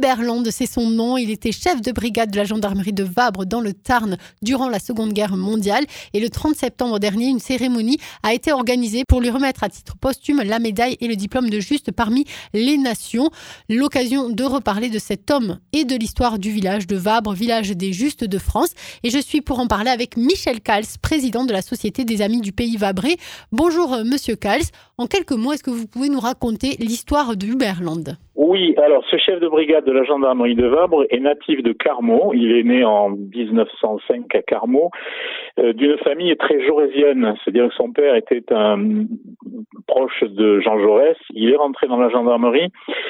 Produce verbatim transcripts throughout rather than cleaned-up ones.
Hubert Lande, c'est son nom. Il était chef de brigade de la gendarmerie de Vabre dans le Tarn durant la Seconde Guerre mondiale. Et le trente septembre dernier, une cérémonie a été organisée pour lui remettre à titre posthume la médaille et le diplôme de juste parmi les nations. L'occasion de reparler de cet homme et de l'histoire du village de Vabre, village des Justes de France. Et je suis pour en parler avec Michel Cals, président de la Société des Amis du Pays Vabré. Bonjour Monsieur Cals. En quelques mots, est-ce que vous pouvez nous raconter l'histoire de Hubert Lande ? Oui, alors ce chef de brigade de la gendarmerie de Vabre est natif de Carmaux. Il est né en dix-neuf cent cinq à Carmaux, euh, d'une famille très jaurésienne. C'est-à-dire que son père était un proche de Jean Jaurès. Il est rentré dans la gendarmerie.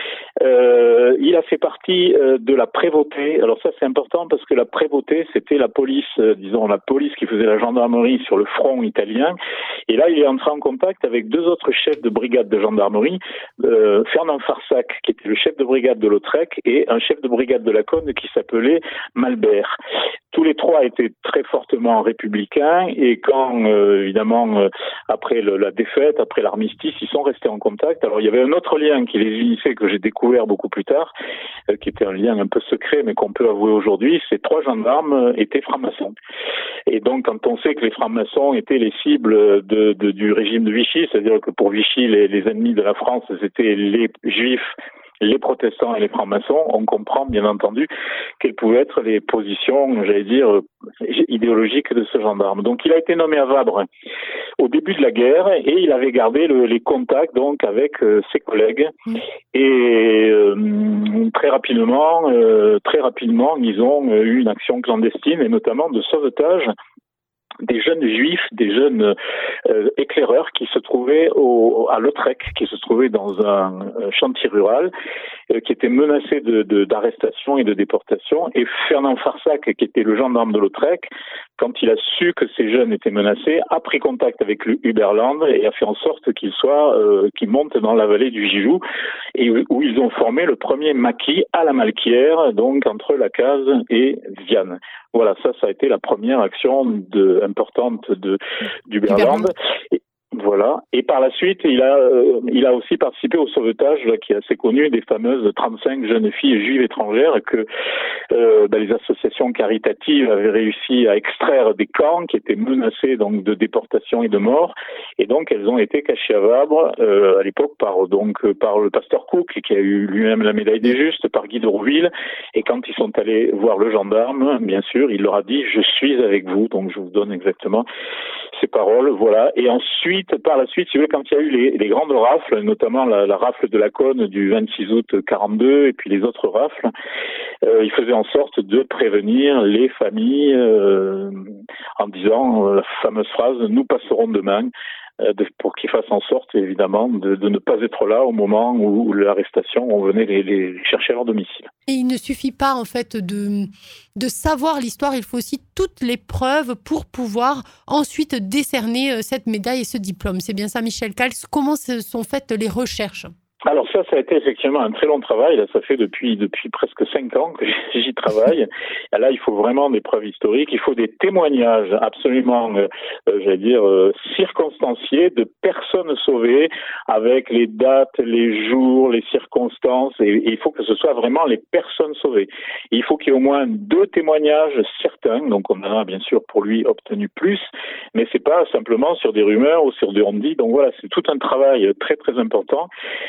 Euh, il a fait partie euh, de la prévôté. Alors ça c'est important parce que la prévôté c'était la police, euh, disons la police qui faisait la gendarmerie sur le front italien. Et là il est entré en contact avec deux autres chefs de brigade de gendarmerie, euh, Fernand Farsac qui était le chef de brigade de Lautrec et un chef de brigade de la Cône qui s'appelait Malbert. Tous les trois étaient très fortement républicains et quand euh, évidemment euh, après le, la défaite, après l'armistice, ils sont restés en contact. Alors il y avait un autre lien qui les unissait que j'ai découvert beaucoup plus tard, euh, qui était un lien un peu secret mais qu'on peut avouer aujourd'hui. Ces trois gendarmes euh, étaient francs-maçons. Et donc quand on sait que les francs-maçons étaient les cibles de, de, du régime de Vichy, c'est-à-dire que pour Vichy les, les ennemis de la France c'était les juifs, les protestants et les francs-maçons, on comprend bien entendu quelles pouvaient être les positions, j'allais dire, idéologiques de ce gendarme. Donc il a été nommé à Vabre au début de la guerre et il avait gardé le, les contacts donc avec euh, ses collègues. Mmh. Et euh, très rapidement, euh, très rapidement, ils ont eu une action clandestine et notamment de sauvetage des jeunes juifs, des jeunes euh, éclaireurs qui se trouvaient au, à Lautrec, qui se trouvaient dans un, un chantier rural, euh, qui étaient menacés de, de, d'arrestation et de déportation. Et Fernand Farsac, qui était le gendarme de Lautrec, quand il a su que ces jeunes étaient menacés, a pris contact avec le Hubert Lande et a fait en sorte qu'ils soient, euh, qu'ils montent dans la vallée du Gijou, et où ils ont formé le premier maquis à la Malquière, donc entre la Case et Viane. Voilà, ça, ça a été la première action de, importante de d'Hubert Lande. Et, voilà. Et par la suite, il a, euh, il a aussi participé au sauvetage, là, qui est assez connu, des fameuses trente-cinq jeunes filles juives étrangères que euh, bah, les associations caritatives avaient réussi à extraire des camps qui étaient menacés donc de déportation et de mort. Et donc, elles ont été cachées à Vabre euh, à l'époque par donc par le pasteur Cook, qui a eu lui-même la médaille des Justes, par Guy de Rouville. Et quand ils sont allés voir le gendarme, bien sûr, il leur a dit « Je suis avec vous ». Donc, je vous donne exactement ces paroles. Voilà. Et ensuite, par la suite, si vous voulez, quand il y a eu les, les grandes rafles, notamment la, la rafle de la Cône du vingt-six août quarante-deux et puis les autres rafles, euh, il faisait en sorte de prévenir les familles euh, en disant euh, la fameuse phrase « Nous passerons demain ». De, pour qu'ils fassent en sorte, évidemment, de, de ne pas être là au moment où, où l'arrestation, on venait les, les chercher à leur domicile. Et il ne suffit pas, en fait, de, de savoir l'histoire, il faut aussi toutes les preuves pour pouvoir ensuite décerner cette médaille et ce diplôme. C'est bien ça, Michel Cals. Comment sont faites les recherches ? Alors ça, ça a été effectivement un très long travail. Là, ça fait depuis depuis presque cinq ans que j'y travaille. Et là, il faut vraiment des preuves historiques. Il faut des témoignages absolument, euh, j'allais dire, euh, circonstanciés de personnes sauvées, avec les dates, les jours, les circonstances. Et, et il faut que ce soit vraiment les personnes sauvées. Et il faut qu'il y ait au moins deux témoignages certains. Donc, on en a bien sûr pour lui obtenu plus, mais c'est pas simplement sur des rumeurs ou sur des on-dit. Donc voilà, c'est tout un travail très très important.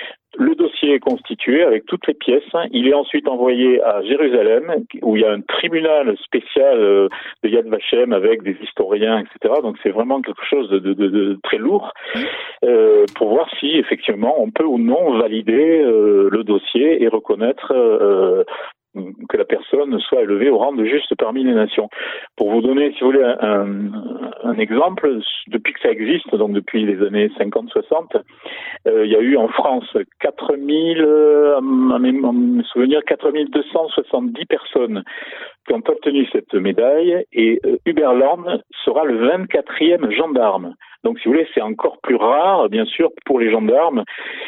Le dossier est constitué avec toutes les pièces. Il est ensuite envoyé à Jérusalem, où il y a un tribunal spécial de Yad Vashem avec des historiens, et cetera. Donc c'est vraiment quelque chose de, de, de, de très lourd euh, pour voir si effectivement on peut ou non valider euh, le dossier et reconnaître euh, que la personne soit élevée au rang de juste parmi les nations. Pour vous donner, si vous voulez, un, un exemple, depuis que ça existe, donc depuis les années cinquante soixante, euh, il y a eu en France quatre mille, euh, à mes souvenirs, quatre mille deux cent soixante-dix personnes qui ont obtenu cette médaille, et euh, Hubert Lande sera le vingt-quatrième gendarme. Donc, si vous voulez, c'est encore plus rare, bien sûr, pour les gendarmes.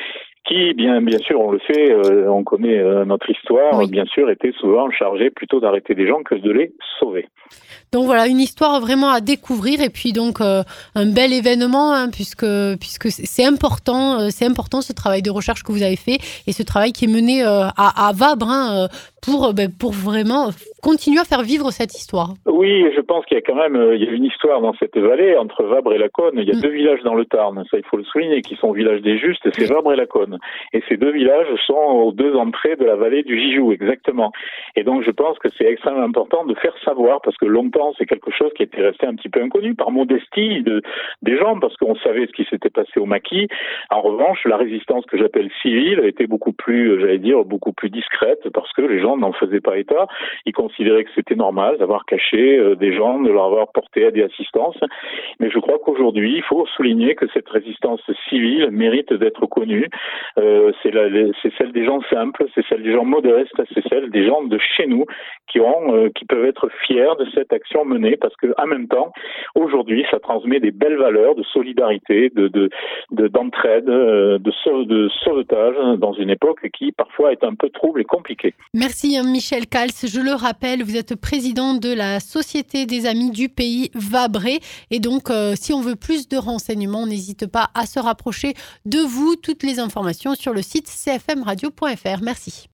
qui, bien, bien sûr, on le sait, euh, on connaît euh, notre histoire, Oui. bien sûr, était souvent chargé plutôt d'arrêter des gens que de les sauver. Donc voilà, une histoire vraiment à découvrir et puis donc euh, un bel événement hein, puisque puisque c'est important, euh, c'est important ce travail de recherche que vous avez fait et ce travail qui est mené euh, à, à Vabre hein, pour ben, pour vraiment continuer à faire vivre cette histoire. Oui, je pense qu'il y a quand même euh, il y a une histoire dans cette vallée entre Vabre et Laconne. Il y a mmh. deux villages dans le Tarn, ça il faut le souligner, qui sont villages des Justes, c'est Vabre et Laconne. Et ces deux villages sont aux deux entrées de la vallée du Gijou, exactement. Et donc je pense que c'est extrêmement important de faire savoir, parce que longtemps c'est quelque chose qui était resté un petit peu inconnu, par modestie de, des gens, parce qu'on savait ce qui s'était passé au maquis. En revanche, la résistance que j'appelle civile était beaucoup plus, j'allais dire, beaucoup plus discrète, parce que les gens n'en faisaient pas état. Ils considéraient que c'était normal d'avoir caché euh, des gens, de leur avoir porté à des assistances. Mais je crois qu'aujourd'hui, il faut souligner que cette résistance civile mérite d'être connue. Euh, c'est, la, c'est celle des gens simples, c'est celle des gens modestes, c'est celle des gens de chez nous qui ont, euh, qui peuvent être fiers de cette action menée, parce que en même temps, aujourd'hui, ça transmet des belles valeurs de solidarité, de, de, de d'entraide, de, sauve, de sauvetage dans une époque qui parfois est un peu trouble et compliquée. Merci Michel Kals. Je le rappelle, vous êtes président de la Société des Amis du Pays Vabré. Et donc, euh, si on veut plus de renseignements, on n'hésite pas à se rapprocher de vous. Toutes les informations sur le site c f m radio point f r. Merci.